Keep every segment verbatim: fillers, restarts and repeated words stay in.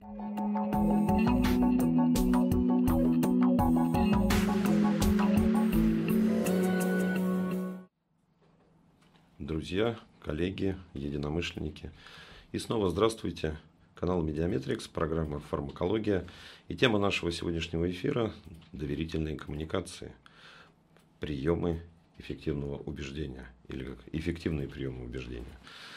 Друзья, коллеги, единомышленники. И снова здравствуйте. Канал Медиаметрикс, программа «Фармакология». И тема нашего сегодняшнего эфира – доверительные коммуникации, приемы эффективного убеждения, или как эффективные приемы убеждения.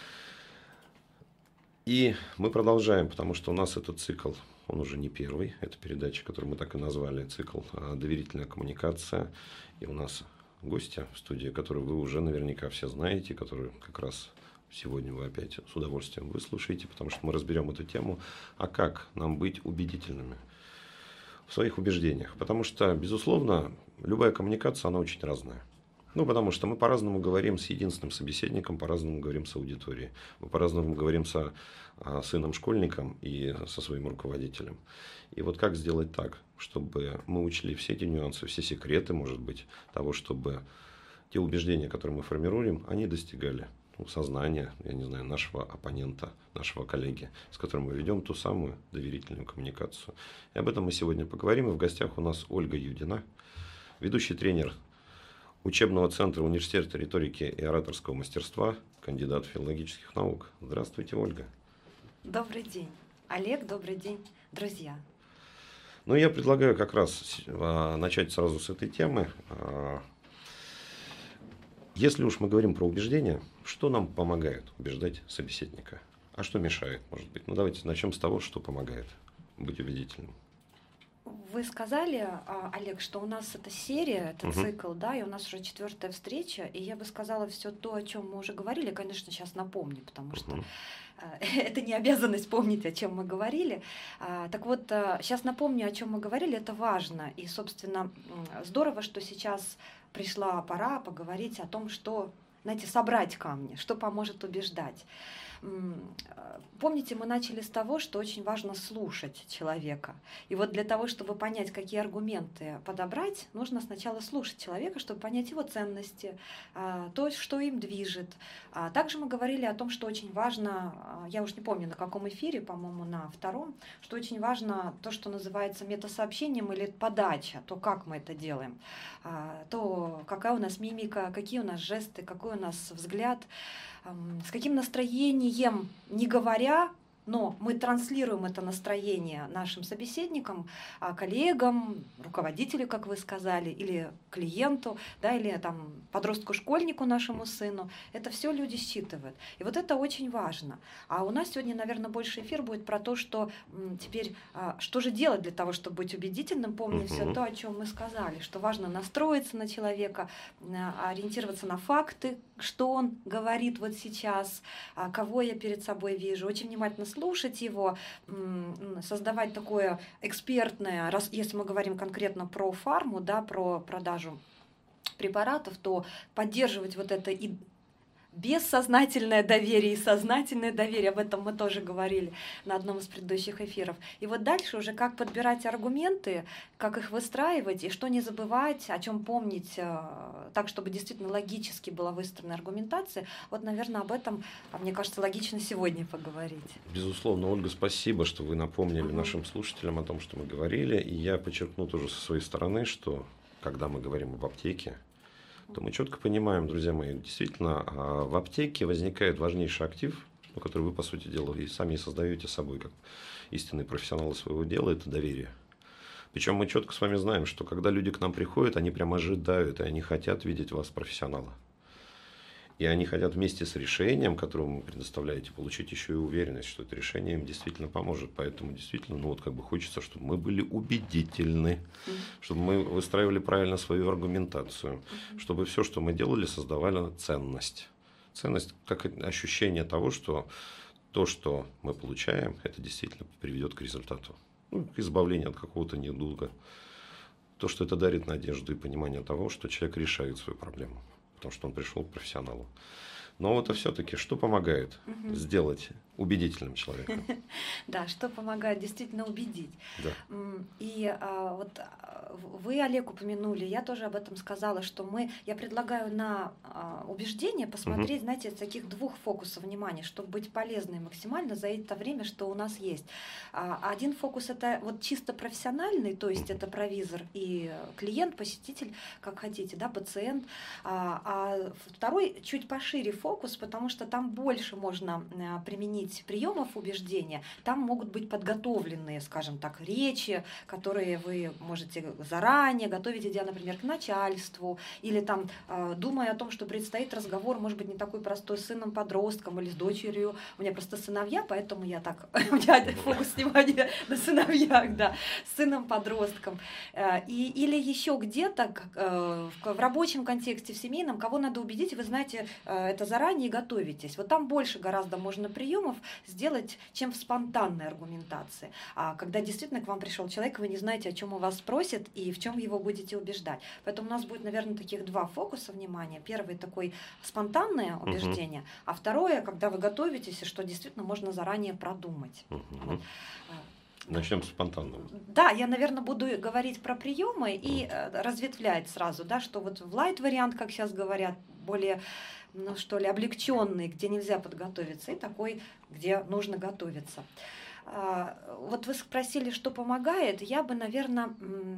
И мы продолжаем, потому что у нас этот цикл, он уже не первый, это передача, которую мы так и назвали, цикл «Доверительная коммуникация». И у нас гостья в студии, которую вы уже наверняка все знаете, которую как раз сегодня вы опять с удовольствием выслушаете, потому что мы разберем эту тему, а как нам быть убедительными в своих убеждениях. Потому что, безусловно, любая коммуникация, она очень разная. Ну, потому что мы по-разному говорим с единственным собеседником, по-разному говорим с аудиторией, мы по-разному говорим со а, сыном-школьником и со своим руководителем. И вот как сделать так, чтобы мы учли все эти нюансы, все секреты, может быть, того, чтобы те убеждения, которые мы формируем, они достигали ну, сознания, я не знаю, нашего оппонента, нашего коллеги, с которым мы ведем ту самую доверительную коммуникацию. И об этом мы сегодня поговорим. И в гостях у нас Ольга Юдина, ведущий тренер учебного центра Университета риторики и ораторского мастерства, кандидат филологических наук. Здравствуйте, Ольга. Добрый день, Олег, добрый день, друзья. Ну, я предлагаю как раз а, начать сразу с этой темы. А, если уж мы говорим про убеждения, что нам помогает убеждать собеседника? А что мешает, может быть? Ну, давайте начнем с того, что помогает быть убедительным. Вы сказали, Олег, что у нас это серия, это Угу. цикл, да, и у нас уже четвертая встреча, и я бы сказала все то, о чем мы уже говорили, конечно, сейчас напомню, потому что Угу. это не обязанность помнить, о чем мы говорили. Так вот, сейчас напомню, о чем мы говорили, это важно, и, собственно, здорово, что сейчас пришла пора поговорить о том, что, знаете, собрать камни, что поможет убеждать. Помните, мы начали с того, что очень важно слушать человека. И вот для того, чтобы понять, какие аргументы подобрать, нужно сначала слушать человека, чтобы понять его ценности, то, что им движет. Также мы говорили о том, что очень важно, я уж не помню на каком эфире, по-моему, на втором, что очень важно то, что называется метасообщением или подача, то, как мы это делаем, то, какая у нас мимика, какие у нас жесты, какой у нас взгляд, с каким настроением, не говоря, но мы транслируем это настроение нашим собеседникам, коллегам, руководителю, как вы сказали, или клиенту, да, или там, подростку-школьнику, нашему сыну. Это все люди считывают. И вот это очень важно. А у нас сегодня, наверное, больше эфир будет про то, что м, теперь, а, что же делать для того, чтобы быть убедительным, помня все то, о чем мы сказали, что важно настроиться на человека, а, ориентироваться на факты, что он говорит вот сейчас, а, кого я перед собой вижу, очень внимательно слушать его, создавать такое экспертное, раз, если мы говорим конкретно про фарму, да, про продажу препаратов, то поддерживать вот это и бессознательное доверие и сознательное доверие, об этом мы тоже говорили на одном из предыдущих эфиров. И вот дальше уже как подбирать аргументы, как их выстраивать и что не забывать, о чем помнить, так, чтобы действительно логически была выстроена аргументация. Вот, наверное, об этом, мне кажется, логично сегодня поговорить. Безусловно, Ольга, спасибо, что вы напомнили Угу. нашим слушателям о том, что мы говорили. И я подчеркну тоже со своей стороны, что когда мы говорим об аптеке, то мы четко понимаем, друзья мои, действительно, в аптеке возникает важнейший актив, который вы, по сути дела, и сами создаете собой, как истинные профессионалы своего дела, это доверие. Причем мы четко с вами знаем, что когда люди к нам приходят, они прямо ожидают, и они хотят видеть вас профессионала. И они хотят вместе с решением, которое вы предоставляете, получить еще и уверенность, что это решение им действительно поможет. Поэтому действительно, ну вот как бы хочется, чтобы мы были убедительны, mm-hmm. чтобы мы выстраивали правильно свою аргументацию, mm-hmm. чтобы все, что мы делали, создавало ценность. Ценность как ощущение того, что то, что мы получаем, это действительно приведет к результату. Ну, к избавлению от какого-то недуга. То, что это дарит надежду и понимание того, что человек решает свою проблему. Потому что он пришел к профессионалу. Но вот, а все-таки, что помогает Мгм. сделать убедительным человека? Да, что помогает действительно убедить. Да. М, И а, вот а, в- вы, Олег, упомянули, я тоже об этом сказала, что мы, я предлагаю на а, убеждение Мгм. посмотреть, знаете, с таких двух фокусов внимания, чтобы быть полезной максимально за это время, что у нас есть. А, Один фокус это вот чисто профессиональный, то есть Мгм. это провизор и э, клиент, посетитель, как хотите, да, пациент. А, а второй чуть пошире фокус, потому что там больше можно э, применить приемов убеждения. Там могут быть подготовленные, скажем так, речи, которые вы можете заранее готовить, идя, например, к начальству, или там, э, думая о том, что предстоит разговор, может быть, не такой простой с сыном-подростком или с дочерью. У меня просто сыновья, поэтому я так, у меня фокус внимания на сыновьях, да, с сыном-подростком. Э, И, или еще где-то как, э, в, в рабочем контексте, в семейном, кого надо убедить, вы знаете э, это заранее и готовитесь. Вот там больше гораздо можно приемов сделать, чем в спонтанной аргументации. А когда действительно к вам пришел человек, вы не знаете, о чем у вас спросит и в чем его будете убеждать. Поэтому у нас будет, наверное, таких два фокуса внимания. Первый такой спонтанное Мгм. убеждение, а второе, когда вы готовитесь, и что действительно можно заранее продумать. Вот. Мгм. Начнем с спонтанного. Да, я, наверное, буду говорить про приемы и Мгм. э, разветвлять сразу, да, что вот в лайт вариант, как сейчас говорят, более, ну что ли, облегченный, где нельзя подготовиться, и такой, где нужно готовиться. А, Вот вы спросили, что помогает. Я бы, наверное,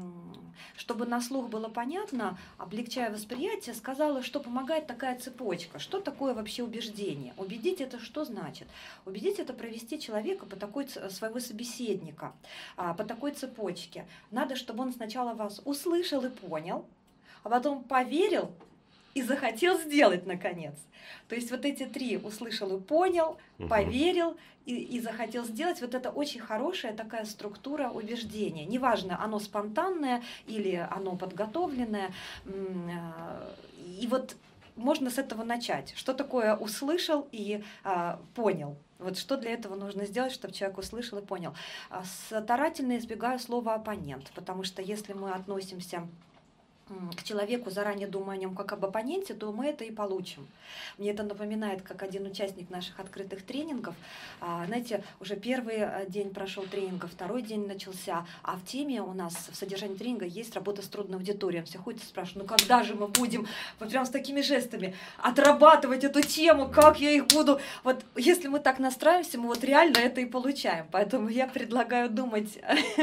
чтобы на слух было понятно, облегчая восприятие, сказала, что помогает такая цепочка. Что такое вообще убеждение? Убедить это что значит? Убедить это провести человека по такой ц- своего собеседника, а, по такой цепочке. Надо, чтобы он сначала вас услышал и понял, а потом поверил и захотел сделать наконец. То есть вот эти три: услышал и понял, Мгм. поверил и, и захотел сделать. Вот это очень хорошая такая структура убеждения. Неважно, оно спонтанное или оно подготовленное. М, а, И вот можно с этого начать. Что такое услышал и а, понял? Вот что для этого нужно сделать, чтобы человек услышал и понял. А, Старательно избегаю слова оппонент, потому что если мы относимся м, к человеку, заранее думая о нем как об оппоненте, то мы это и получим. Мне это напоминает, как один участник наших открытых тренингов, а, знаете, уже первый э, день прошел тренинга, второй день начался, а в теме у нас, в содержании тренинга есть работа с трудной аудиторией. Он все ходит и спрашивает, ну когда же мы будем, вот прям с такими жестами, отрабатывать эту тему, как я их буду. Вот если мы так настраиваемся, мы вот реально это и получаем. Поэтому я предлагаю думать,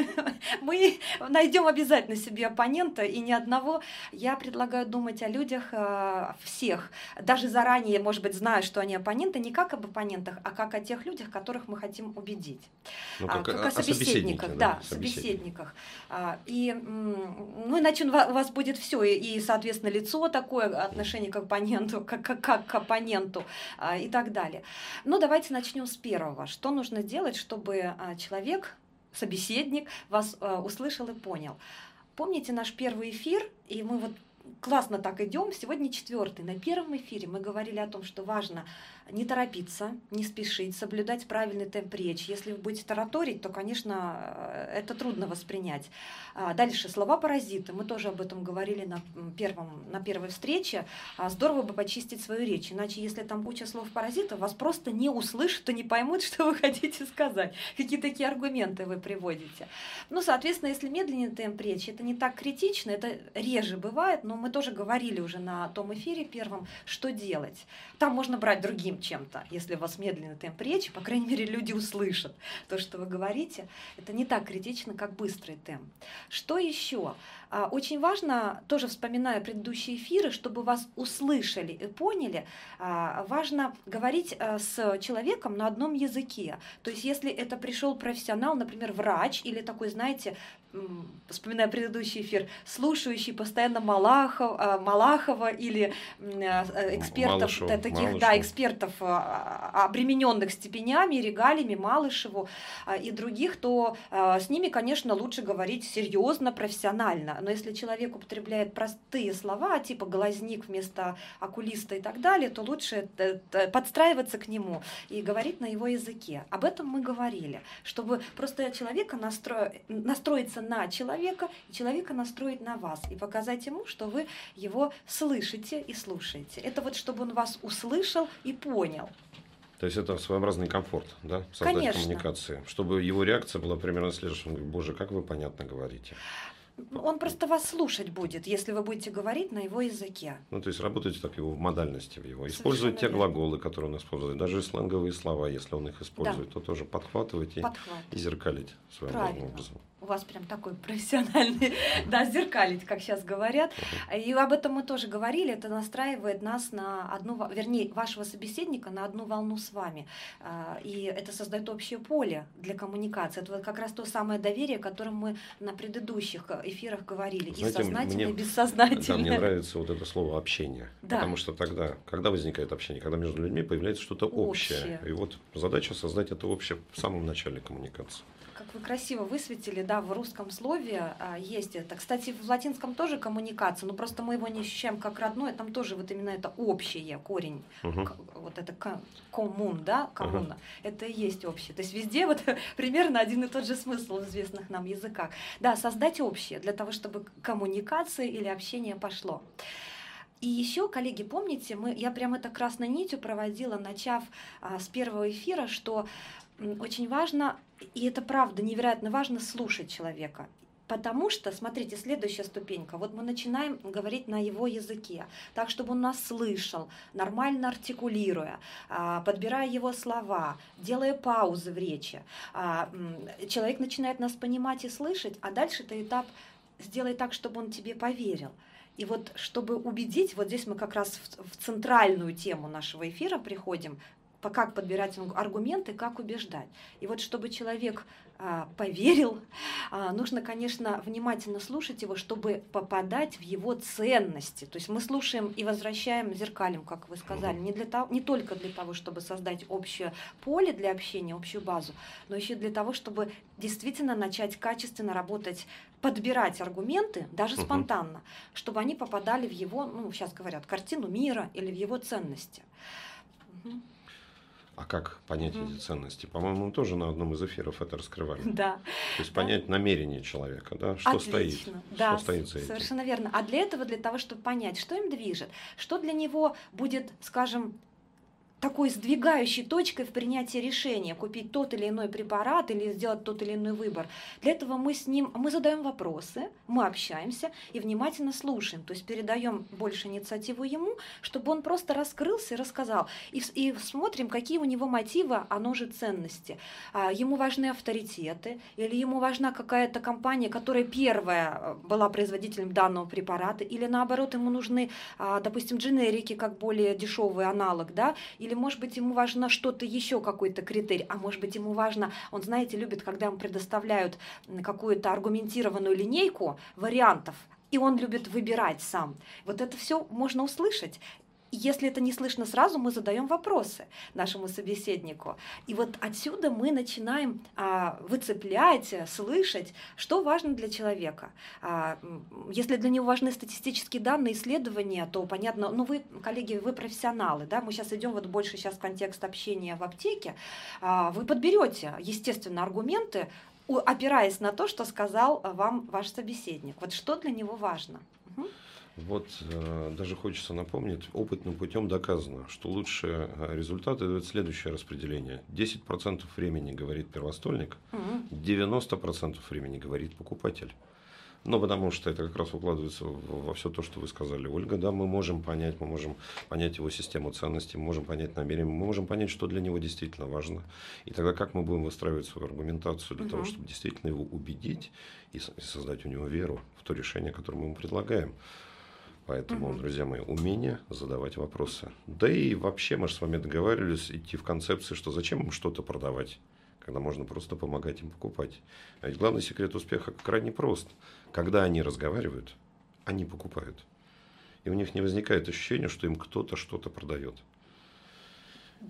мы найдем обязательно себе оппонента, и ни одного. Я предлагаю думать о людях э, всех, даже заранее, может быть, зная, что они оппоненты, не как об оппонентах, а как о тех людях, которых мы хотим убедить. Ну, А, как как о- о о собеседнике, собеседниках, да, да, собеседник. собеседниках. А, И, м, ну, иначе у ва- у вас будет все, и, и, соответственно, лицо такое, отношение к оппоненту, как, как, как к оппоненту а, и так далее. Ну, давайте начнем с первого. Что нужно делать, чтобы а, человек, собеседник, вас а, услышал и понял? Помните наш первый эфир, и мы вот классно так идем. Сегодня четвертый. На первом эфире мы говорили о том, что важно не торопиться, не спешить, соблюдать правильный темп речи. Если вы будете тараторить, то, конечно, э, это трудно воспринять. А, Дальше слова-паразиты. Мы тоже об этом говорили на, м, первом, на первой встрече. А, Здорово бы почистить свою речь. Иначе, если там куча слов-паразитов, вас просто не услышат и не поймут, что вы хотите сказать. Какие такие аргументы вы приводите. Ну, соответственно, если медленный темп речи, это не так критично, это реже бывает, но мы тоже говорили уже на том эфире первом, что делать. Там можно брать другим чем-то, если у вас медленный темп речи, по крайней мере, люди услышат то, что вы говорите. Это не так критично, как быстрый темп. Что еще? А, Очень важно, тоже вспоминая предыдущие эфиры, чтобы вас услышали и поняли, а, важно говорить а, с человеком на одном языке. То есть если это пришел профессионал, например, врач или такой, знаете, м, вспоминая предыдущий эфир, слушающий постоянно Малахов, а, Малахова или м, а, экспертов, Малышева, та- таких, Малышева. да, экспертов, а, обремененных степенями, регалиями, Малышеву а, и других, то а, с ними, конечно, лучше говорить серьезно, профессионально. Но если человек употребляет простые слова, типа глазник вместо окулиста и так далее, то лучше т- т- подстраиваться к нему и говорить на его языке. Об этом мы говорили, чтобы просто человека настро... настроиться на человека, и человека настроить на вас, и показать ему, что вы его слышите и слушаете. Это вот чтобы он вас услышал и понял. То есть это своеобразный комфорт, да, создать Конечно. коммуникации, чтобы его реакция была примерно следующая. Он говорит: боже, как вы понятно говорите. Он просто вас слушать будет, если вы будете говорить на его языке. Ну, то есть работаете так его в модальности, в его. Совершенно Используйте те верно. глаголы, которые он использует, даже сленговые слова, если он их использует, Да. то тоже подхватывать и, Подхват. и зеркалить своеобразным образом. У вас прям такой профессиональный, да, зеркалить, как сейчас говорят. И об этом мы тоже говорили. Это настраивает нас на одну, во- вернее, вашего собеседника на одну волну с вами. А, И это создает общее поле для коммуникации. Это вот как раз то самое доверие, о котором мы на предыдущих эфирах говорили. Знаете, И сознательное, мне- и бессознательное. Да, мне нравится вот это слово общение. Да. Потому что тогда, когда возникает общение, когда между людьми появляется что-то общее. Общее. И вот задача создать это общее в самом начале коммуникации. Как вы красиво высветили, да, в русском слове а, есть это. Кстати, в латинском тоже коммуникация, но просто мы его не ощущаем как родное, там тоже вот именно это общее, корень, Мгм. к- вот это ко- коммун, да, коммуна, это и есть общее. То есть везде вот примерно один и тот же смысл в известных нам языках. Да, создать общее для того, чтобы коммуникация или общение пошло. И еще, коллеги, помните, мы, я прям это красной нитью проводила, начав а, с первого эфира, что м, очень важно, и это правда невероятно важно, слушать человека. Потому что, смотрите, следующая ступенька. Вот мы начинаем говорить на его языке, так, чтобы он нас слышал, нормально артикулируя, а, подбирая его слова, делая паузы в речи. А, м, Человек начинает нас понимать и слышать, а дальше это этап «сделай так, чтобы он тебе поверил». И вот чтобы убедить, вот здесь мы как раз в, в центральную тему нашего эфира приходим, по как подбирать аргументы, как убеждать. И вот чтобы человек а, поверил, а, нужно, конечно, внимательно слушать его, чтобы попадать в его ценности. То есть мы слушаем и возвращаем, зеркалим, как вы сказали, не, для того, не только для того, чтобы создать общее поле для общения, общую базу, но еще для того, чтобы действительно начать качественно работать, подбирать аргументы, даже Мгм. спонтанно, чтобы они попадали в его, ну, сейчас говорят, картину мира или в его ценности. Мгм. А как понять Мгм. эти ценности? По-моему, мы тоже на одном из эфиров это раскрывали. Да. То есть Да. понять намерение человека, да, что стоит, Отлично. Да, что стоит за этим. совершенно верно. А для этого, для того, чтобы понять, что им движет, что для него будет, скажем, такой сдвигающей точкой в принятии решения, купить тот или иной препарат или сделать тот или иной выбор. Для этого мы с ним, мы задаем вопросы, мы общаемся и внимательно слушаем, то есть передаем больше инициативу ему, чтобы он просто раскрылся и рассказал. И, с- и смотрим, какие у него мотивы, оно же ценности. А, Ему важны авторитеты, или ему важна какая-то компания, которая первая э, была производителем данного препарата, или наоборот ему нужны, а, допустим, дженерики, как более дешевый аналог, да, или, может быть, ему важно что-то еще, какой-то критерий, а может быть, ему важно, он, знаете, любит, когда ему предоставляют м, какую-то аргументированную линейку вариантов, и он любит выбирать сам. Вот это все можно услышать. И если это не слышно сразу, мы задаем вопросы нашему собеседнику. И вот отсюда мы начинаем а, выцеплять, э, слышать, что важно для человека. А, м, если для него важны статистические данные, исследования, то понятно, ну вы, коллеги, вы профессионалы, да, мы сейчас идем вот больше сейчас в контекст общения в аптеке, а, вы подберете, естественно, аргументы, у- опираясь на то, что сказал а, вам ваш собеседник. Вот что для него важно. Мгм. Вот э, даже хочется напомнить, опытным путем доказано, что лучшие э, результаты дают следующее распределение. десять процентов времени говорит первостольник, Мгм. девяносто процентов времени говорит покупатель. Ну, потому что это как раз укладывается в- во все то, что вы сказали, Ольга. Да, мы можем понять, мы можем понять его систему ценностей, мы можем понять намерение, мы можем понять, что для него действительно важно. И тогда как мы будем выстраивать свою аргументацию для Мгм. того, чтобы действительно его убедить и с- и создать у него веру в то решение, которое мы ему предлагаем. Поэтому, Мгм. друзья мои, умение задавать вопросы. Да и вообще мы же с вами договаривались идти в концепции, что зачем им что-то продавать, когда можно просто помогать им покупать. А ведь главный секрет успеха крайне прост. Когда они разговаривают, они покупают. И у них не возникает ощущения, что им кто-то что-то продает. Да,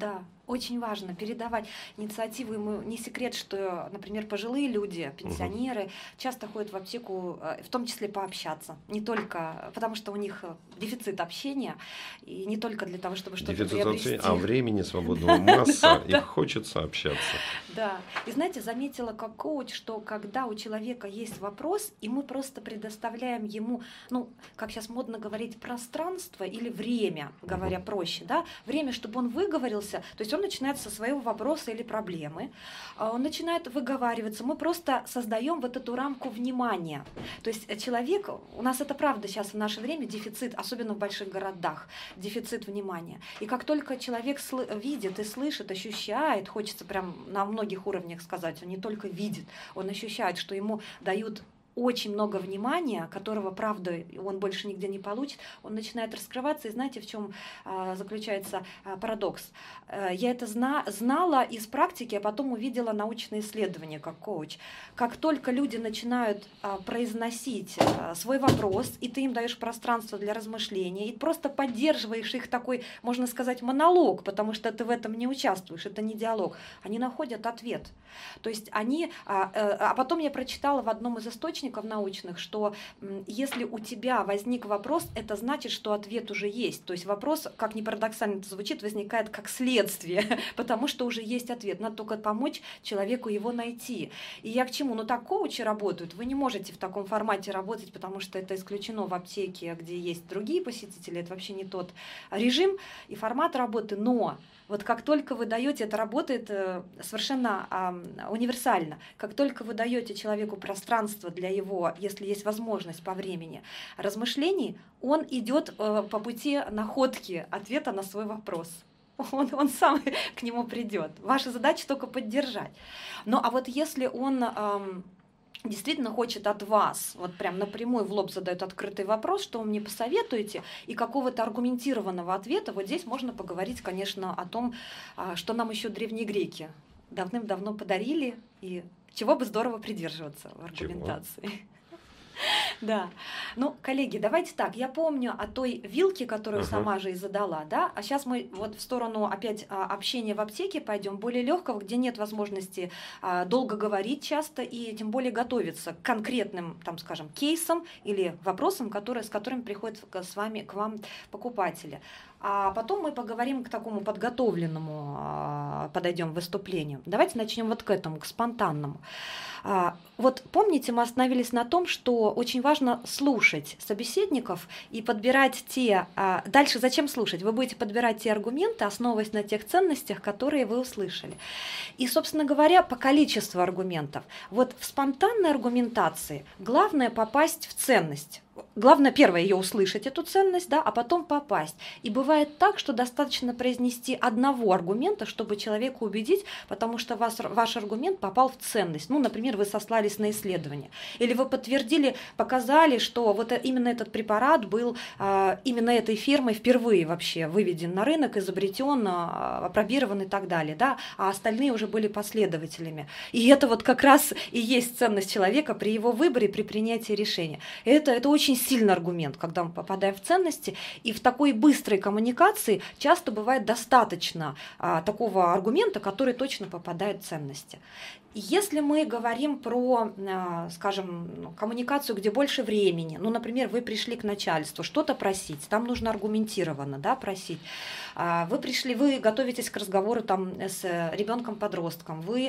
Очень важно передавать инициативу. Ему не секрет, что, например, пожилые люди, пенсионеры, угу. часто ходят в аптеку, в том числе пообщаться. Не только, потому что у них дефицит общения, и не только для того, чтобы что-то приобрести. Дефицит общения, а времени свободного масса, и хочется общаться. Да. И знаете, заметила как коуч, что когда у человека есть вопрос, и мы просто предоставляем ему, ну, как сейчас модно говорить, пространство или время, говоря проще, да, время, чтобы он выговорился, то есть он начинает со своего вопроса или проблемы, он начинает выговариваться, мы просто создаем вот эту рамку внимания. То есть человек, у нас это правда сейчас в наше время дефицит, особенно в больших городах, дефицит внимания. И как только человек видит и слышит, ощущает, хочется прям на многих уровнях сказать, он не только видит, он ощущает, что ему дают очень много внимания, которого, правда, он больше нигде не получит, он начинает раскрываться. И знаете, в чем а, заключается а, парадокс? А, я это зна- знала из практики, а потом увидела научные исследования как коуч. Как только люди начинают а, произносить а, свой вопрос, и ты им даешь пространство для размышления, и просто поддерживаешь их такой, можно сказать, монолог, потому что ты в этом не участвуешь, это не диалог, они находят ответ. То есть они... А, а потом я прочитала в одном из источников научных, что если у тебя возник вопрос, это значит, что ответ уже есть. То есть вопрос, как ни парадоксально это звучит, возникает как следствие, потому что уже есть ответ. Надо только помочь человеку его найти. И я к чему? Ну так коучи работают. Вы не можете в таком формате работать, потому что это исключено в аптеке, где есть другие посетители. Это вообще не тот режим и формат работы. Но вот как только вы даете, это работает совершенно а, универсально, как только вы даете человеку пространство для его, если есть возможность по времени, размышлений, он идет э, по пути находки ответа на свой вопрос. Он, он сам к нему придет. Ваша задача только поддержать. Ну а вот если он... Э, действительно хочет от вас, вот прям напрямую в лоб задает открытый вопрос, что вы мне посоветуете, и какого-то аргументированного ответа, вот здесь можно поговорить, конечно, о том, что нам еще древние греки давным-давно подарили, и чего бы здорово придерживаться в аргументации. Чего? Да. Ну, коллеги, давайте так. Я помню о той вилке, которую uh-huh. сама же и задала, да. А сейчас мы вот в сторону опять а, общения в аптеке пойдем, более легкого, где нет возможности а, долго говорить часто и тем более готовиться к конкретным, там, скажем, кейсам или вопросам, которые, с которыми приходят с вами, к вам покупатели. А потом мы поговорим к такому подготовленному, а, подойдем к выступлению. Давайте начнем вот к этому, к спонтанному. А, вот помните, мы остановились на том, что очень важно слушать собеседников и подбирать те... А, дальше зачем слушать? Вы будете подбирать те аргументы, основываясь на тех ценностях, которые вы услышали. И, собственно говоря, по количеству аргументов. Вот в спонтанной аргументации главное попасть в ценность. Главное, первое, ее услышать, эту ценность, да, а потом попасть. И бывает так, что достаточно произнести одного аргумента, чтобы человека убедить, потому что вас, ваш аргумент попал в ценность. Ну, например, вы сослались на исследование. Или вы подтвердили, показали, что вот именно этот препарат был а, именно этой фирмой впервые вообще выведен на рынок, изобретен, а, опробирован и так далее, да, а остальные уже были последователями. И это вот как раз и есть ценность человека при его выборе, при принятии решения. Это, это очень Очень сильный аргумент, когда мы попадаем в ценности, и в такой быстрой коммуникации часто бывает достаточно а, такого аргумента, который точно попадает в ценности. Если мы говорим про, скажем, коммуникацию, где больше времени, ну, например, вы пришли к начальству что-то просить, там нужно аргументированно, да, просить. Вы пришли, вы готовитесь к разговору там с ребенком-подростком, вы,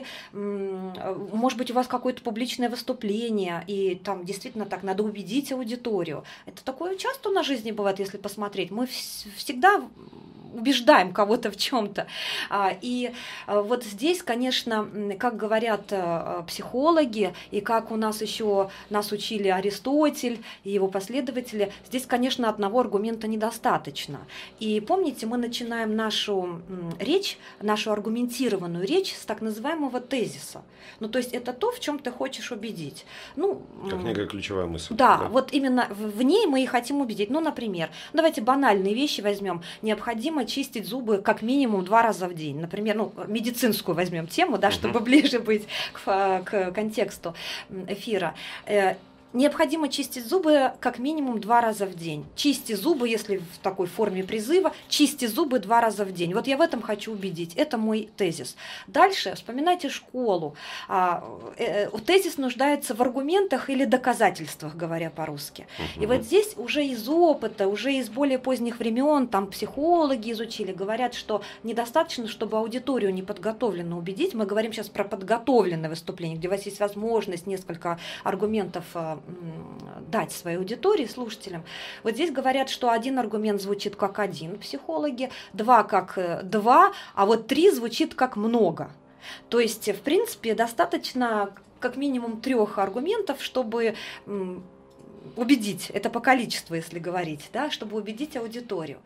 может быть, у вас какое-то публичное выступление, и там действительно так надо убедить аудиторию. Это такое часто у нас в жизни бывает, если посмотреть. Мы всегда убеждаем кого-то в чем-то. И вот здесь, конечно, как говорят психологи, и как у нас еще нас учили Аристотель и его последователи, здесь, конечно, одного аргумента недостаточно. И помните, мы начинаем нашу речь, нашу аргументированную речь с так называемого тезиса. Ну, то есть это то, в чем ты хочешь убедить. Ну, как некая ключевая мысль. Да, да, вот именно в ней мы и хотим убедить. Ну, например, давайте банальные вещи возьмем. Необходимо чистить зубы как минимум два раза в день. Например, ну, медицинскую возьмем тему, да, чтобы uh-huh. ближе быть к, к контексту эфира. Необходимо чистить зубы как минимум два раза в день. Чисти зубы, если в такой форме призыва, чисти зубы два раза в день. Вот я в этом хочу убедить. Это мой тезис. Дальше вспоминайте школу. Тезис нуждается в аргументах или доказательствах, говоря по-русски. Угу. И вот здесь уже из опыта, уже из более поздних времен, там психологи изучили, говорят, что недостаточно, чтобы аудиторию неподготовленно убедить. Мы говорим сейчас про подготовленное выступление, где у вас есть возможность несколько аргументов дать своей аудитории, слушателям. Вот здесь говорят, что один аргумент звучит как один, психологи, два как два, а вот три звучит как много. То есть, в принципе, достаточно как минимум трех аргументов, чтобы убедить, это по количеству, если говорить, да, чтобы убедить аудиторию.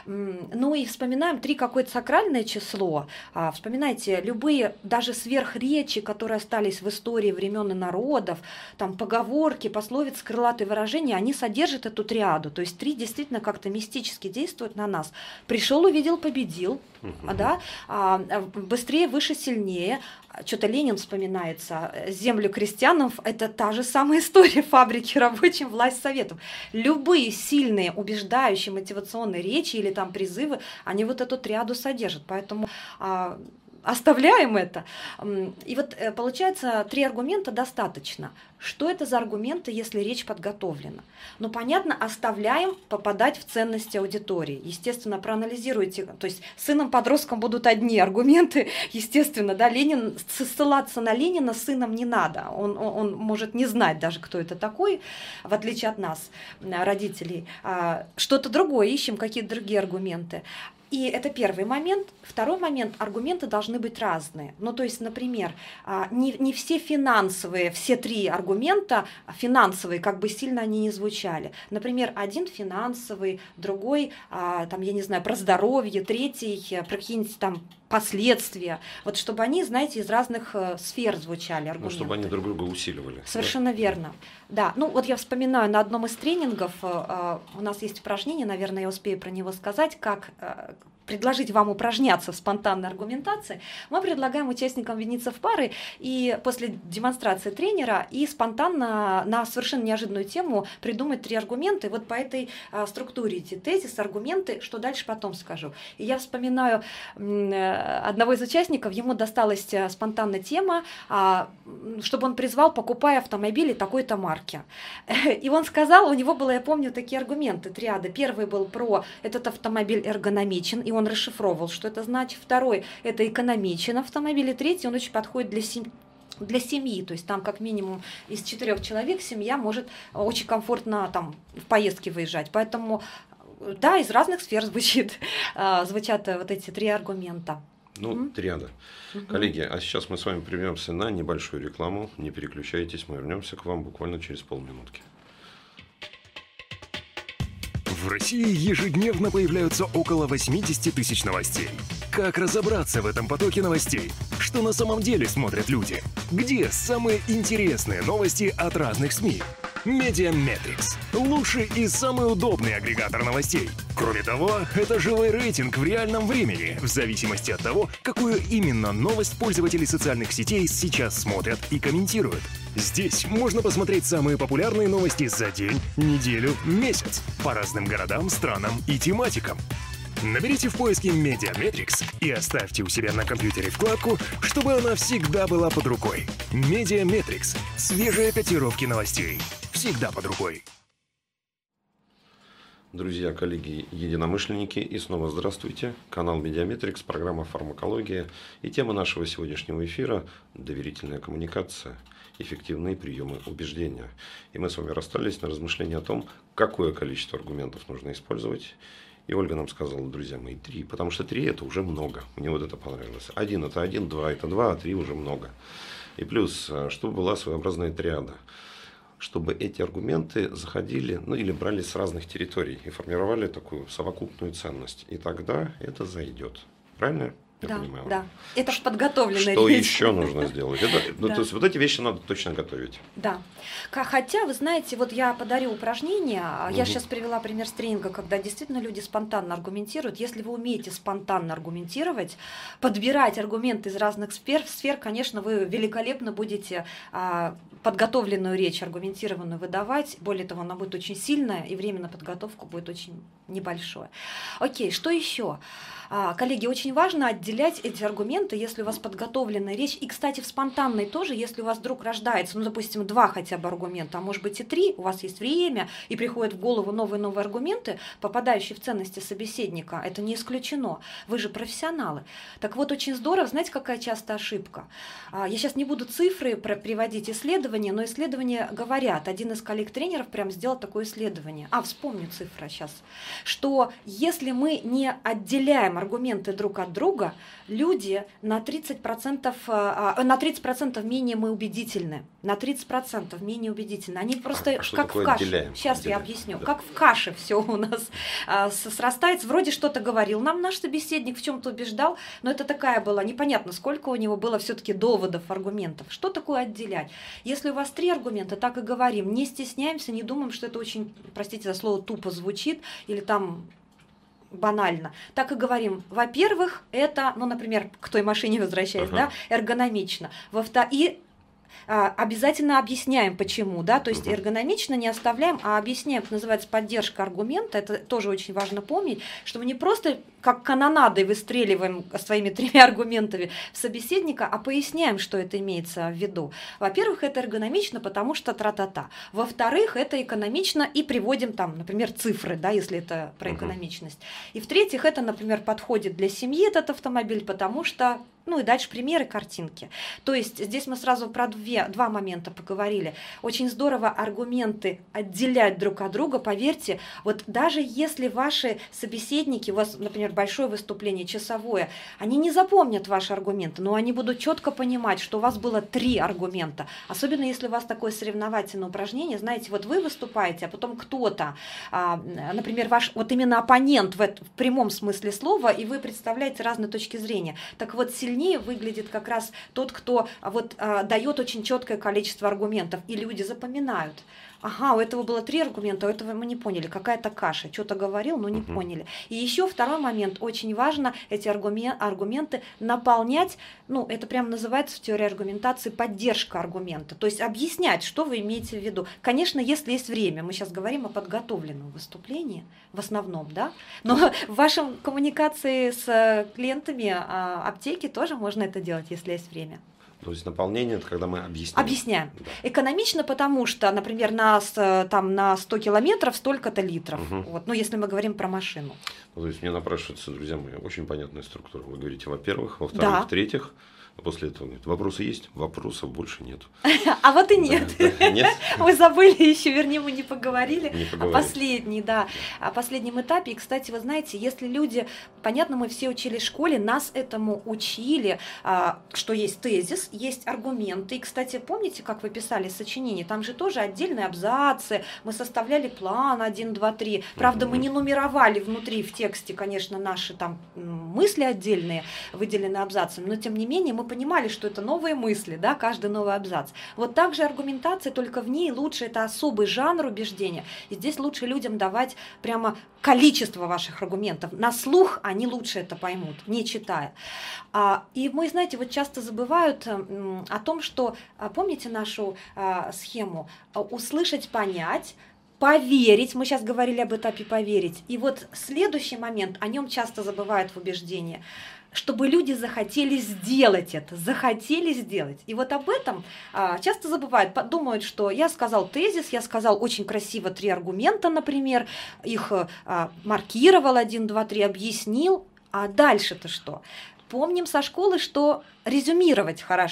Ну и вспоминаем три какое-то сакральное число. Вспоминайте любые, даже сверхречи, которые остались в истории времен и народов, там поговорки, пословицы, крылатые выражения, они содержат эту триаду. То есть три действительно как-то мистически действуют на нас. Пришел, увидел, победил. Uh-huh. Да? А, быстрее, выше, сильнее. Что-то Ленин вспоминается. Землю крестьянам – это та же самая история фабрики рабочим, власть советов. Любые сильные, убеждающие, мотивационные речи или там призывы, они вот эту триаду содержат. Поэтому а, оставляем это. И вот получается, три аргумента достаточно. Что это за аргументы, если речь подготовлена? Ну, понятно, оставляем попадать в ценности аудитории. Естественно, проанализируйте, то есть сыном-подросткам будут одни аргументы, естественно, да, Ленин, ссылаться на Ленина сыном не надо, он, он, он может не знать даже, кто это такой, в отличие от нас, родителей. Что-то другое, ищем какие-то другие аргументы. И это первый момент. Второй момент, аргументы должны быть разные. Ну, то есть, например, не, не все финансовые, все три аргумента финансовые, как бы сильно они ни звучали. Например, один финансовый, другой, там, я не знаю, про здоровье, третий про какие-нибудь там последствия. Вот чтобы они, знаете, из разных сфер звучали аргументы. Ну, чтобы они друг друга усиливали. Совершенно да? верно. Да, ну вот я вспоминаю, на одном из тренингов у нас есть упражнение, наверное, я успею про него сказать, как предложить вам упражняться в спонтанной аргументации. Мы предлагаем участникам объединиться в пары и после демонстрации тренера и спонтанно на совершенно неожиданную тему придумать три аргумента. И вот по этой а, структуре эти тезис, аргументы, что дальше потом скажу. И я вспоминаю одного из участников, ему досталась спонтанная тема, а, чтобы он призвал, покупая автомобили такой-то марки. И он сказал, у него было, я помню, такие аргументы, триады. Первый был про этот автомобиль эргономичен, и он расшифровывал, что это значит. Второй – это экономичен автомобиль. И третий – он очень подходит для семьи. Для семьи, то есть там как минимум из четырех человек семья может очень комфортно там в поездки выезжать. Поэтому, да, из разных сфер звучит, звучат вот эти три аргумента. Ну, mm-hmm. триада. Mm-hmm. Коллеги, а сейчас мы с вами прервемся на небольшую рекламу. Не переключайтесь, мы вернемся к вам буквально через полминутки. В России ежедневно появляются около восемьдесят тысяч новостей. Как разобраться в этом потоке новостей? Что на самом деле смотрят люди? Где самые интересные новости от разных СМИ? Медиаметрикс – лучший и самый удобный агрегатор новостей. Кроме того, это живой рейтинг в реальном времени, в зависимости от того, какую именно новость пользователи социальных сетей сейчас смотрят и комментируют. Здесь можно посмотреть самые популярные новости за день, неделю, месяц по разным городам, странам и тематикам. Наберите в поиске Медиаметрикс и оставьте у себя на компьютере вкладку, чтобы она всегда была под рукой. Медиаметрикс – свежие котировки новостей. Всегда под рукой. Друзья, коллеги, единомышленники, и снова здравствуйте. Канал Медиаметрикс, программа «Фармакология». И тема нашего сегодняшнего эфира – доверительная коммуникация, эффективные приемы убеждения. И мы с вами расстались на размышлении о том, какое количество аргументов нужно использовать. И Ольга нам сказала, друзья мои, три, потому что три это уже много. Мне вот это понравилось. Один это один, два это два, а три уже много. И плюс, чтобы была своеобразная триада. Чтобы эти аргументы заходили, ну или брали с разных территорий и формировали такую совокупную ценность. И тогда это зайдет. Правильно? Я да, понимаю. Да, это ж подготовленная Что речь. еще нужно сделать? Это, ну, Да. то есть вот эти вещи надо точно готовить. Да. Хотя, вы знаете, вот я подарю упражнение, я Мгм. сейчас привела пример с тренинга, когда действительно люди спонтанно аргументируют. Если вы умеете спонтанно аргументировать, подбирать аргументы из разных сфер, сфер, конечно, вы великолепно будете а, подготовленную речь, аргументированную выдавать. Более того, она будет очень сильная, и время на подготовку будет очень небольшое. Окей, что еще? А, коллеги, очень важно отделять эти аргументы, если у вас подготовленная речь. И, кстати, в спонтанной тоже, если у вас вдруг рождается, ну, допустим, два хотя бы аргумента, а может быть и три, у вас есть время, и приходят в голову новые-новые аргументы, попадающие в ценности собеседника, это не исключено. Вы же профессионалы. Так вот, очень здорово, знаете, какая часто ошибка? А, я сейчас не буду цифры приводить, исследования, но исследования говорят, один из коллег-тренеров прям сделал такое исследование. А, вспомню цифры сейчас. Что если мы не отделяем аргументы друг от друга, люди на тридцать процентов, на тридцать процентов менее мы убедительны. На тридцать процентов менее убедительны. Они просто А что как такое в каше. отделяем? Сейчас Отделяем. я объясню. Да. Как в каше все у нас а, срастается. Вроде что-то говорил нам наш собеседник, в чем-то убеждал, но это такая была, непонятно, сколько у него было все-таки доводов, аргументов. Что такое отделять? Если у вас три аргумента, так и говорим. Не стесняемся, не думаем, что это очень, простите за слово, тупо звучит или там банально. Так и говорим. Во-первых, это, ну, например, к той машине возвращаясь, Ага. да, эргономично. Во-вторых, и а, обязательно объясняем, почему, да, то есть Мгм. эргономично не оставляем, а объясняем, это называется поддержка аргумента, это тоже очень важно помнить, что мы не просто как канонадой выстреливаем своими тремя аргументами в собеседника, а поясняем, что это имеется в виду. Во-первых, это эргономично, потому что тра-та-та. Во-вторых, это экономично и приводим там, например, цифры, да, если это про Мгм. экономичность. И в-третьих, это, например, подходит для семьи этот автомобиль, потому что, ну и дальше примеры, картинки. То есть здесь мы сразу про две, два момента поговорили. Очень здорово аргументы отделять друг от друга. Поверьте, вот даже если ваши собеседники, у вас, например, большое выступление, часовое, они не запомнят ваши аргументы, но они будут четко понимать, что у вас было три аргумента. Особенно если у вас такое соревновательное упражнение, знаете, вот вы выступаете, а потом кто-то, а, например, ваш вот именно оппонент в, в прямом смысле слова, и вы представляете разные точки зрения. Так вот, сильнее выглядит как раз тот, кто вот а, дает очень четкое количество аргументов, и люди запоминают. Ага, у этого было три аргумента, у этого мы не поняли, какая-то каша, что-то говорил, но не Мгм. поняли. И еще второй момент, очень важно эти аргумен- аргументы наполнять, ну, это прямо называется в теории аргументации поддержка аргумента, то есть объяснять, что вы имеете в виду. Конечно, если есть время, мы сейчас говорим о подготовленном выступлении, в основном, да, но в вашем коммуникации с клиентами а, аптеки тоже можно это делать, если есть время. То есть наполнение – это когда мы объясняем. Объясняем. Да. Экономично, потому что, например, на, с- там, на сто километров столько-то литров. Мгм. Вот, ну, если мы говорим про машину. Ну, то есть мне напрашивается, друзья мои, очень понятная структура. Вы говорите, во-первых, во-вторых, Да. в-третьих, а после этого говорит, вопросы есть? Вопросов больше нет. А вот и нет. Да, да, нет? Мы забыли еще, вернее, мы не поговорили. Не А поговорили. последний, да, о последнем этапе. И, кстати, вы знаете, если люди, понятно, мы все учились в школе, нас этому учили, а, что есть тезис, есть аргументы. И, кстати, помните, как вы писали сочинение? Там же тоже отдельные абзацы, мы составляли план один, два, три. Правда, мы не нумеровали внутри в тексте, конечно, наши там м, мысли отдельные, выделенные абзацами, но тем не менее мы понимали, что это новые мысли, да, каждый новый абзац. Вот так же аргументация, только в ней лучше, это особый жанр убеждения. И здесь лучше людям давать прямо количество ваших аргументов. На слух они лучше это поймут, не читая. А, и мы, знаете, вот часто забывают м, о том, что, а, помните нашу а, схему? А, услышать, понять, поверить, мы сейчас говорили об этапе поверить. И вот следующий момент, о нем часто забывают в убеждении, чтобы люди захотели сделать это, захотели сделать. И вот об этом а, часто забывают, думают, что я сказал тезис, я сказал очень красиво три аргумента, например, их а, маркировал один, два, три, объяснил, а дальше-то что? Помним со школы, что резюмировать хорошо.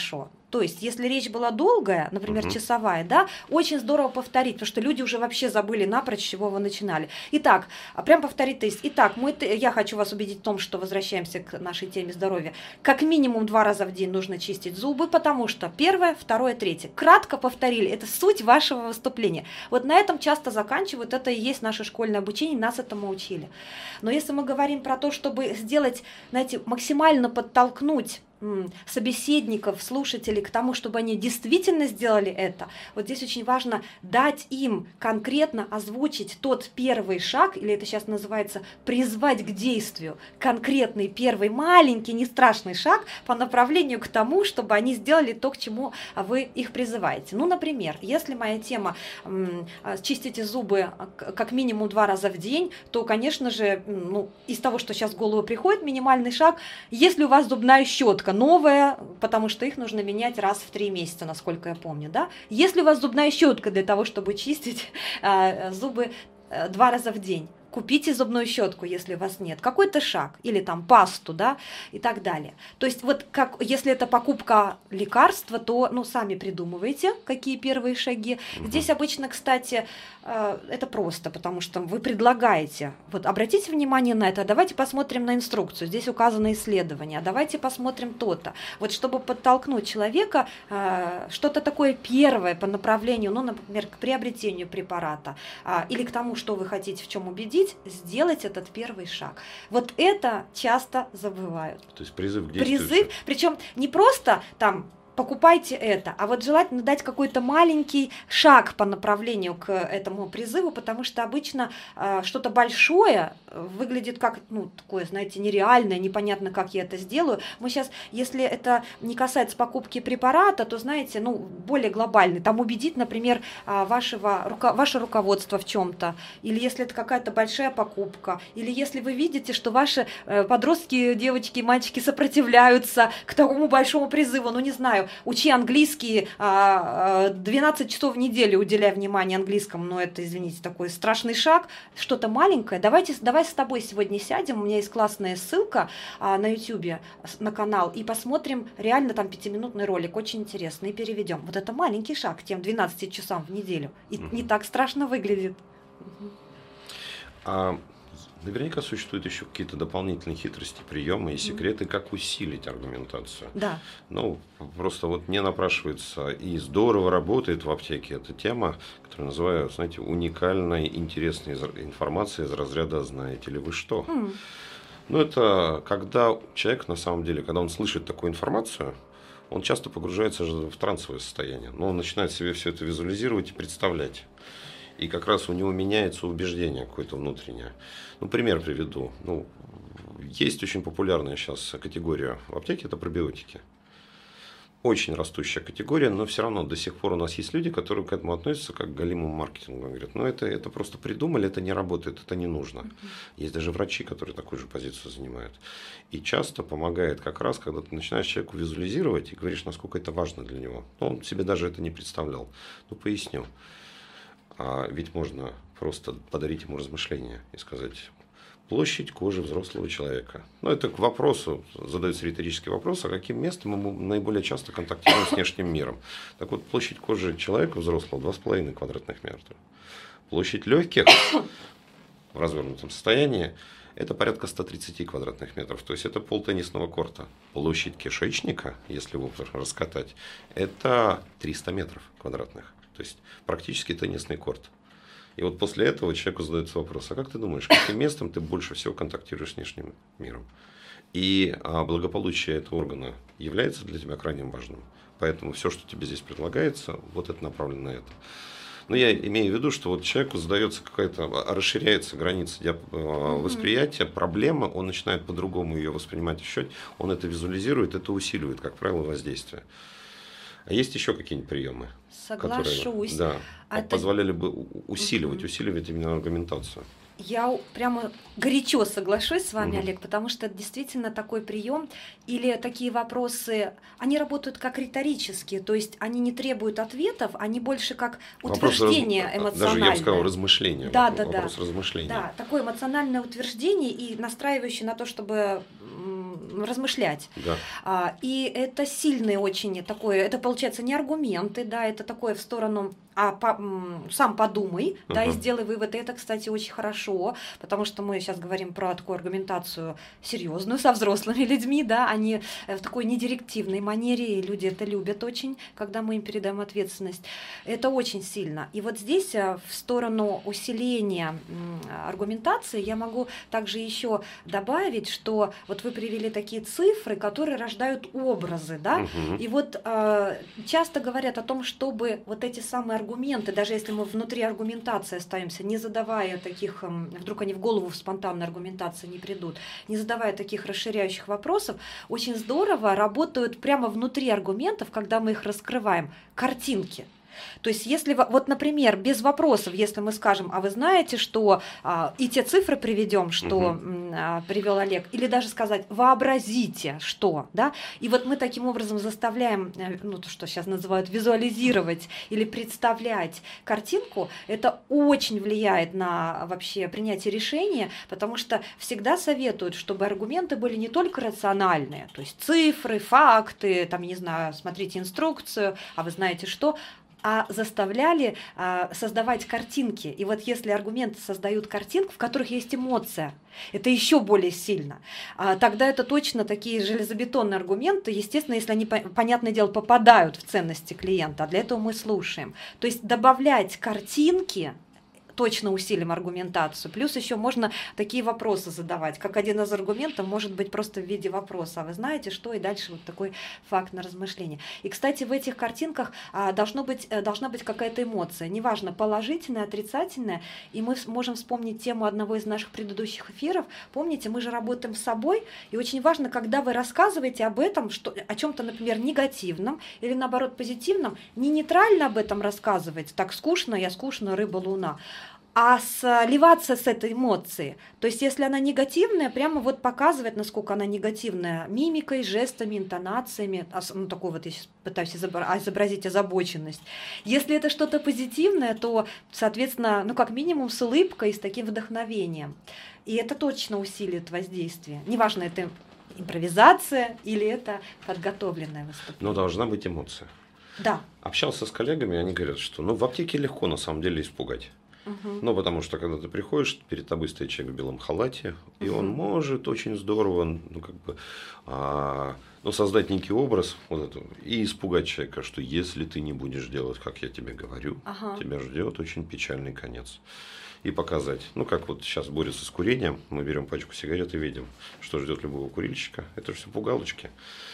То есть, если речь была долгая, например, uh-huh. часовая, да, очень здорово повторить, потому что люди уже вообще забыли напрочь, с чего вы начинали. Итак, прям повторить тест. Итак, мы, я хочу вас убедить в том, что возвращаемся к нашей теме здоровья. Как минимум два раза в день нужно чистить зубы, потому что первое, второе, третье. Кратко повторили, это суть вашего выступления. Вот на этом часто заканчивают, это и есть наше школьное обучение, нас этому учили. Но если мы говорим про то, чтобы сделать, знаете, максимально подтолкнуть собеседников, слушателей к тому, чтобы они действительно сделали это, вот здесь очень важно дать им конкретно озвучить тот первый шаг, или это сейчас называется призвать к действию, конкретный первый маленький, не страшный шаг по направлению к тому, чтобы они сделали то, к чему вы их призываете. Ну, например, если моя тема чистите зубы как минимум два раза в день, то, конечно же, ну, из того, что сейчас в голову приходит, минимальный шаг, если у вас зубная щетка новая, потому что их нужно менять раз в три месяца, насколько я помню, да? Если у вас зубная щетка для того, чтобы чистить э, зубы э, два раза в день, купите зубную щетку, если у вас нет, какой-то шаг, или там пасту, да, и так далее. То есть вот как, если это покупка лекарства, то, ну, сами придумывайте, какие первые шаги. Угу. Здесь обычно, кстати, э, это просто, потому что вы предлагаете, вот обратите внимание на это, давайте посмотрим на инструкцию, здесь указано исследование, давайте посмотрим то-то. Вот чтобы подтолкнуть человека, э, что-то такое первое по направлению, ну, например, к приобретению препарата, э, или к тому, что вы хотите в чем убедить, сделать этот первый шаг. Вот это часто забывают. То есть призыв к действию. Призыв, причем не просто там покупайте это, а вот желательно дать какой-то маленький шаг по направлению к этому призыву, потому что обычно э, что-то большое выглядит как, ну, такое, знаете, нереальное, непонятно, как я это сделаю. Мы сейчас, если это не касается покупки препарата, то, знаете, ну, более глобальный, там убедить, например, вашего, руко, ваше руководство в чем-то, или если это какая-то большая покупка, или если вы видите, что ваши подростки, девочки и мальчики сопротивляются к такому большому призыву, ну, не знаю, учи английский двенадцать часов в неделю, уделяя внимание английскому, но это, извините, такой страшный шаг, что-то маленькое. Давайте, давай с тобой сегодня сядем, у меня есть классная ссылка на YouTube, на канал, и посмотрим реально там пятиминутный ролик, очень интересный, и переведем. Вот это маленький шаг к тем двенадцати часам в неделю, и угу. не так страшно выглядит. Угу. А... Наверняка существуют еще какие-то дополнительные хитрости, приемы и секреты, как усилить аргументацию. Да. Ну, просто вот мне напрашивается, и здорово работает в аптеке эта тема, которую называю, знаете, уникальной, интересной информацией из разряда «знаете ли вы что?». Mm. Ну, это когда человек, на самом деле, когда он слышит такую информацию, он часто погружается в трансовое состояние. Но он начинает себе все это визуализировать и представлять. И как раз у него меняется убеждение какое-то внутреннее. Ну, пример приведу. Ну, есть очень популярная сейчас категория в аптеке, это пробиотики. Очень растущая категория, но все равно до сих пор у нас есть люди, которые к этому относятся как к галимому маркетингу. Говорят, ну это, это просто придумали, это не работает, это не нужно. Uh-huh. Есть даже врачи, которые такую же позицию занимают. И часто помогает как раз, когда ты начинаешь человеку визуализировать и говоришь, насколько это важно для него. Но он себе даже это не представлял. Ну, поясню. А ведь можно просто подарить ему размышления и сказать: площадь кожи взрослого человека. Ну, это к вопросу, задается риторический вопрос, а каким местом мы наиболее часто контактируем с внешним миром. Так вот, площадь кожи человека взрослого два с половиной квадратных метра. Площадь легких в развернутом состоянии это порядка ста тридцати квадратных метров. То есть это полтеннисного корта. Площадь кишечника, если его раскатать, это триста метров квадратных. То есть практически теннисный корт. И вот после этого человеку задается вопрос: а как ты думаешь, каким местом ты больше всего контактируешь с внешним миром? И а, благополучие этого органа является для тебя крайне важным. Поэтому все, что тебе здесь предлагается, вот это направлено на это. Но я имею в виду, что вот человеку задается какая-то, расширяется граница восприятия, проблемы, он начинает по-другому ее воспринимать, ощущать, он это визуализирует, это усиливает, как правило, воздействие. А есть еще какие-нибудь приемы? Соглашусь. Которые, да, это... позволяли бы усиливать, угу. усиливать именно аргументацию. Я прямо горячо соглашусь с вами, угу. Олег, потому что это действительно такой прием, или такие вопросы, они работают как риторические, то есть они не требуют ответов, они больше как утверждение раз... эмоциональное. Даже, я бы сказал, размышление. Да, вопрос, да, да. вопрос размышления. Да, такое эмоциональное утверждение и настраивающее на то, чтобы размышлять. Да. А, и это сильный очень такой, это получается не аргументы, да, это такое в сторону, а по, сам подумай, uh-huh. да, и сделай вывод. И это, кстати, очень хорошо, потому что мы сейчас говорим про такую аргументацию серьезную со взрослыми людьми, да, они в такой недирективной манере, и люди это любят очень, когда мы им передаем ответственность. Это очень сильно. И вот здесь в сторону усиления аргументации я могу также еще добавить, что вот вы привели такие цифры, которые рождают образы, да, uh-huh. и вот э, часто говорят о том, чтобы вот эти самые аргументы, даже если мы внутри аргументации остаемся, не задавая таких, вдруг они в голову в спонтанной аргументации не придут, не задавая таких расширяющих вопросов, очень здорово работают прямо внутри аргументов, когда мы их раскрываем, картинки. То есть, если, вот, например, без вопросов, если мы скажем, а вы знаете, что а, и те цифры приведем, что угу. а, привел Олег, или даже сказать, вообразите, что, да, и вот мы таким образом заставляем, ну, то, что сейчас называют визуализировать или представлять картинку, это очень влияет на вообще принятие решения, потому что всегда советуют, чтобы аргументы были не только рациональные, то есть цифры, факты, там, не знаю, смотрите инструкцию, а вы знаете что, а заставляли а, создавать картинки. И вот если аргументы создают картинки, в которых есть эмоция, это еще более сильно, а, тогда это точно такие железобетонные аргументы, естественно, если они, понятное дело, попадают в ценности клиента, а для этого мы слушаем. То есть добавлять картинки, точно усилим аргументацию. Плюс еще можно такие вопросы задавать, как один из аргументов может быть просто в виде вопроса. А вы знаете, что? И дальше вот такой факт на размышление. И, кстати, в этих картинках а, должно быть, должна быть какая-то эмоция. Неважно, положительная, отрицательная. И мы можем вспомнить тему одного из наших предыдущих эфиров. Помните, мы же работаем с собой. И очень важно, когда вы рассказываете об этом, что, о чем-то, например, негативном или, наоборот, позитивном, не нейтрально об этом рассказывать. Так скучно, я скучно, рыба, луна. А сливаться с этой эмоцией. То есть, если она негативная, прямо вот показывать, насколько она негативная, мимикой, жестами, интонациями. Ну, такой вот я сейчас пытаюсь изобразить озабоченность. Если это что-то позитивное, то, соответственно, ну, как минимум с улыбкой и с таким вдохновением. И это точно усилит воздействие. Неважно, это импровизация или это подготовленное выступление. Но должна быть эмоция. Да. Общался с коллегами, они говорят, что ну, в аптеке легко на самом деле испугать. Uh-huh. Ну, потому что, когда ты приходишь, перед тобой стоит человек в белом халате, и uh-huh. он может очень здорово, ну, как бы, а, ну, создать некий образ вот этого, и испугать человека, что если ты не будешь делать, как я тебе говорю, uh-huh. тебя ждет очень печальный конец. И показать, ну, как вот сейчас борются с курением, мы берем пачку сигарет и видим, что ждет любого курильщика, это все пугалочки.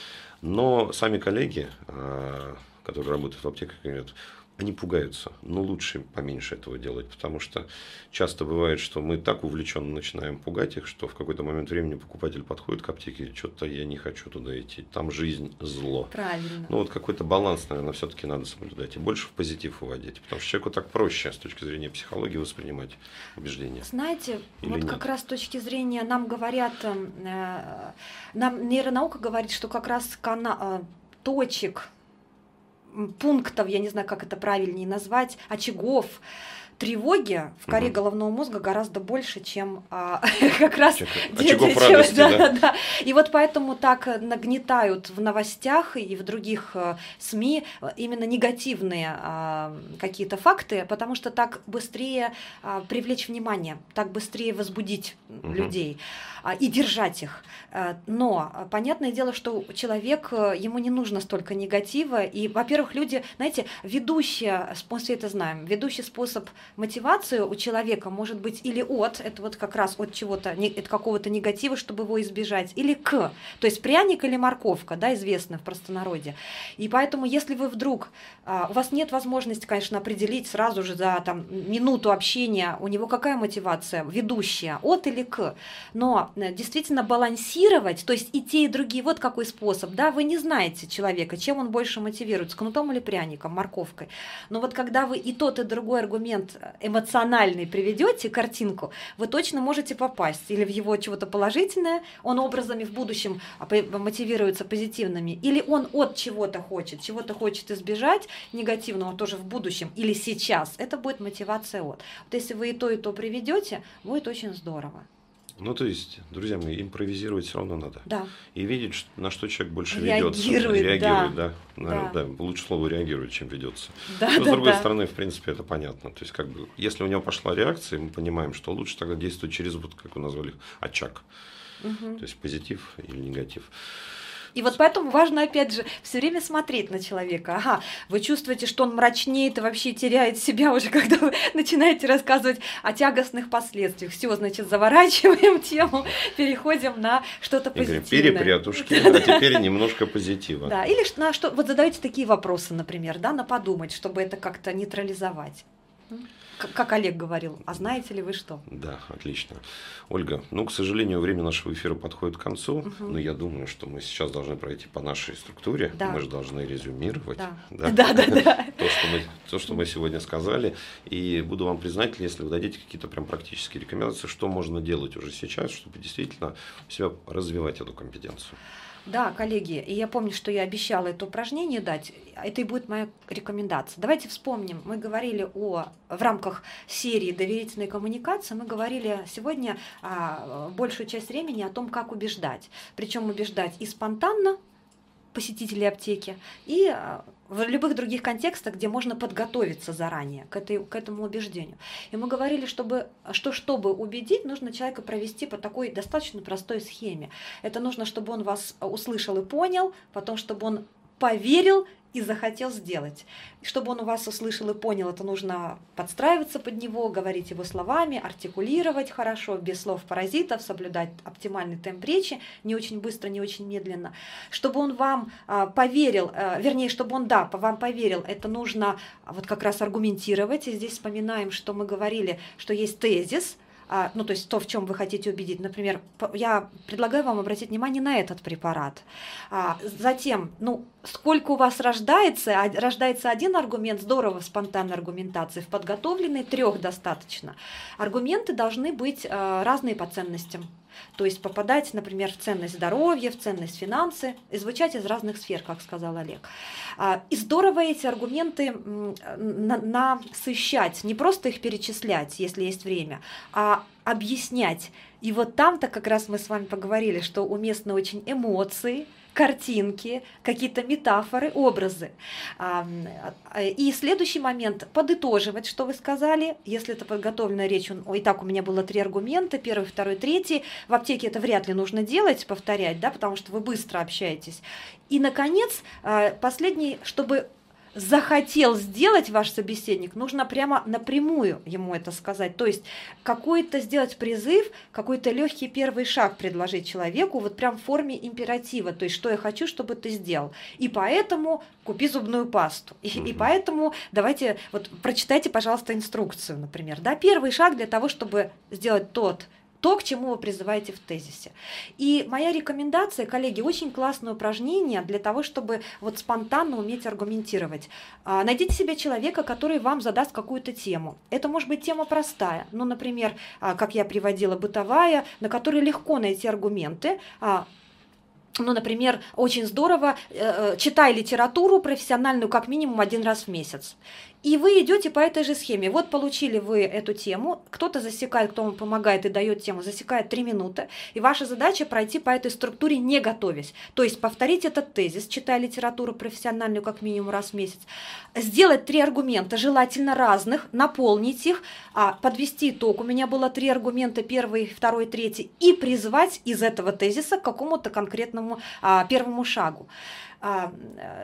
Но сами коллеги, а, которые работают в аптеках, говорят, они пугаются, но лучше поменьше этого делать, потому что часто бывает, что мы так увлеченно начинаем пугать их, что в какой-то момент времени покупатель подходит к аптеке и что-то я не хочу туда идти, там жизнь зло. Правильно. Ну вот какой-то баланс, наверное, все-таки надо соблюдать и больше в позитив уводить, потому что человеку так проще с точки зрения психологии воспринимать убеждения. Знаете, Или вот нет? Как раз с точки зрения нам говорят, э, нам нейронаука говорит, что как раз кана, э, точек, пунктов, я не знаю, как это правильнее назвать, очагов тревоги в коре угу. головного мозга гораздо больше, чем а, как раз... Очагов радости, да, да, да. И вот поэтому так нагнетают в новостях и в других а, СМИ именно негативные а, какие-то факты, потому что так быстрее а, привлечь внимание, так быстрее возбудить угу. людей а, и держать их. Но понятное дело, что человек, ему не нужно столько негатива, и, во-первых, люди, знаете, ведущие, мы все это знаем, ведущий способ мотивацию у человека может быть или от, это вот как раз от чего-то, от какого-то негатива, чтобы его избежать, или к, то есть пряник или морковка, да, известно в простонародье. И поэтому, если вы вдруг, у вас нет возможности, конечно, определить сразу же за там, минуту общения, у него какая мотивация, ведущая, от или к, но действительно балансировать, то есть и те, и другие, вот какой способ, да, вы не знаете человека, чем он больше мотивирует, с кнутом или пряником, морковкой, но вот когда вы и тот, и другой аргумент эмоциональный приведете, картинку, вы точно можете попасть или в его чего-то положительное, он образами в будущем мотивируется позитивными, или он от чего-то хочет, чего-то хочет избежать негативного тоже в будущем или сейчас, это будет мотивация от. Вот если вы и то, и то приведете, будет очень здорово. Ну, то есть, друзья мои, импровизировать все равно надо. Да. И видеть, на что человек больше Реагирует, ведется. Реагирует, да. да. Наверное, Да. да. Лучше слово реагирует, чем ведется. Да, Но, да, с другой да. стороны, в принципе, это понятно. То есть, как бы, если у него пошла реакция, мы понимаем, что лучше тогда действовать через, вот, как вы назвали, очаг. Мгм. То есть, позитив или негатив. И вот поэтому важно, опять же, все время смотреть на человека. Ага, вы чувствуете, что он мрачнеет и вообще теряет себя уже, когда вы начинаете рассказывать о тягостных последствиях. Все, значит, заворачиваем тему, переходим на что-то И говорим, позитивное. перепрятушки, а теперь немножко позитива. Да, или ш- на что, вот задаете такие вопросы, например, да, на подумать, чтобы это как-то нейтрализовать. М? К- Как Олег говорил, а знаете ли вы что? Да, отлично. Ольга, ну, к сожалению, время нашего эфира подходит к концу, Мгм. но я думаю, что мы сейчас должны пройти по нашей структуре, Да. мы же должны резюмировать. Да. да, Да, да, да. То, что мы, то, что мы сегодня сказали, и буду вам признателен, если вы дадите какие-то прям практические рекомендации, что можно делать уже сейчас, чтобы действительно у себя развивать эту компетенцию. Да, коллеги, и я помню, что я обещала это упражнение дать, это и будет моя рекомендация. Давайте вспомним, мы говорили о, в рамках серии «Доверительной коммуникации», мы говорили сегодня а, большую часть времени о том, как убеждать. Причем убеждать и спонтанно посетителей аптеки, и а, в любых других контекстах, где можно подготовиться заранее к, этой, к этому убеждению. И мы говорили, чтобы, что чтобы убедить, нужно человека провести по такой достаточно простой схеме. Это нужно, чтобы он вас услышал и понял, потом, чтобы он поверил и захотел сделать. И чтобы он у вас услышал и понял, это нужно подстраиваться под него, говорить его словами, артикулировать хорошо, без слов-паразитов, соблюдать оптимальный темп речи, не очень быстро, не очень медленно. Чтобы он вам а, поверил, а, вернее, чтобы он, да, по- вам поверил, это нужно а, вот как раз аргументировать. И здесь вспоминаем, что мы говорили, что есть тезис, а, ну, то есть то, в чем вы хотите убедить. Например, по- я предлагаю вам обратить внимание на этот препарат. А, затем, ну, сколько у вас рождается, а- рождается один аргумент, здорово в спонтанной аргументации, в подготовленной трех достаточно. Аргументы должны быть а, разные по ценностям. То есть попадать, например, в ценность здоровья, в ценность финансы, и звучать из разных сфер, как сказал Олег. А, И здорово эти аргументы м, на- насыщать, не просто их перечислять, если есть время, а объяснять. И вот там-то как раз мы с вами поговорили, что уместны очень эмоции, картинки, какие-то метафоры, образы. А, а, И следующий момент – подытоживать, что вы сказали. Если это подготовленная речь, он, ой, так, у меня было три аргумента, первый, второй, третий. В аптеке это вряд ли нужно делать, повторять, да, потому что вы быстро общаетесь. И, наконец, а, последний, чтобы захотел сделать ваш собеседник, нужно прямо напрямую ему это сказать. То есть какой-то сделать призыв, какой-то легкий первый шаг предложить человеку, вот прям в форме императива. То есть что я хочу, чтобы ты сделал. И поэтому купи зубную пасту. И, и поэтому давайте, вот прочитайте, пожалуйста, инструкцию, например. Да, первый шаг для того, чтобы сделать тот то, к чему вы призываете в тезисе. И моя рекомендация, коллеги, очень классное упражнение для того, чтобы вот спонтанно уметь аргументировать. А, Найдите себе человека, который вам задаст какую-то тему. Это может быть тема простая, ну, например, а, как я приводила, бытовая, на которой легко найти аргументы. А, Ну, например, очень здорово, э, читай литературу профессиональную как минимум один раз в месяц. И вы идете по этой же схеме. Вот получили вы эту тему, кто-то засекает, кто вам помогает и дает тему, засекает три минуты, и ваша задача пройти по этой структуре, не готовясь. То есть повторить этот тезис, читая литературу профессиональную как минимум раз в месяц, сделать три аргумента, желательно разных, наполнить их, а, подвести итог. У меня было три аргумента, первый, второй, третий, и призвать из этого тезиса к какому-то конкретному а, первому шагу. А,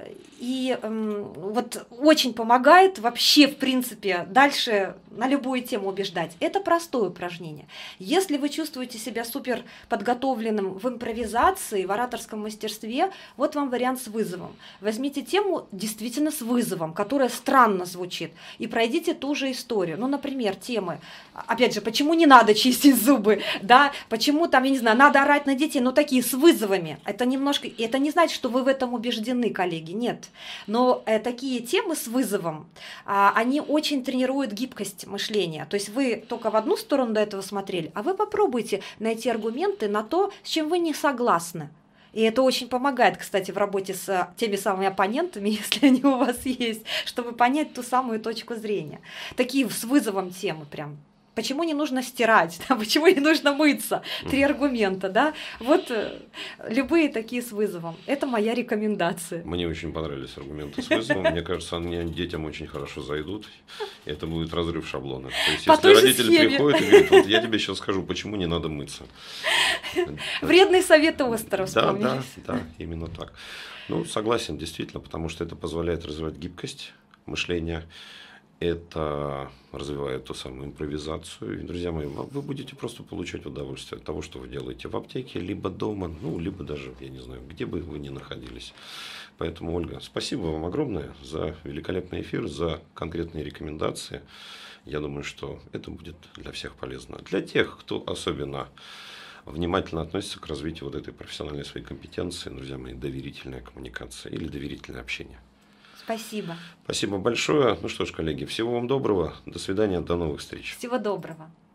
И м, вот очень помогает вообще, в принципе, дальше на любую тему убеждать. Это простое упражнение. Если вы чувствуете себя супер подготовленным в импровизации, в ораторском мастерстве, вот вам вариант с вызовом. Возьмите тему действительно с вызовом, которая странно звучит, и пройдите ту же историю. Ну, например, темы, опять же, почему не надо чистить зубы, да, почему там, я не знаю, надо орать на детей, ну, такие с вызовами. Это немножко, это не значит, что вы в этом убеждены, коллеги, нет. Но э, такие темы с вызовом, а, они очень тренируют гибкость мышления. То есть вы только в одну сторону до этого смотрели, а вы попробуйте найти аргументы на то, с чем вы не согласны. И это очень помогает, кстати, в работе с теми самыми оппонентами, если они у вас есть, чтобы понять ту самую точку зрения. Такие с вызовом темы прям. Почему не нужно стирать? Да? Почему не нужно мыться? Три аргумента, да? Вот э, любые такие с вызовом. Это моя рекомендация. Мне очень понравились аргументы с вызовом. Мне кажется, они детям очень хорошо зайдут. И это будет разрыв шаблона. То есть, По если той же родители схеме. приходят и говорят, вот я тебе сейчас скажу, почему не надо мыться. Вредные советы Остера Да, вспомнились. да, да, именно так. Ну, согласен, действительно, потому что это позволяет развивать гибкость мышления. Это развивает ту самую импровизацию. И, друзья мои, вы будете просто получать удовольствие от того, что вы делаете в аптеке, либо дома, ну, либо даже, я не знаю, где бы вы ни находились. Поэтому, Ольга, спасибо вам огромное за великолепный эфир, за конкретные рекомендации. Я думаю, что это будет для всех полезно. Для тех, кто особенно внимательно относится к развитию вот этой профессиональной своей компетенции, друзья мои, доверительная коммуникация или доверительное общение. Спасибо. Спасибо большое. Ну что ж, коллеги, всего вам доброго. До свидания, до новых встреч. Всего доброго.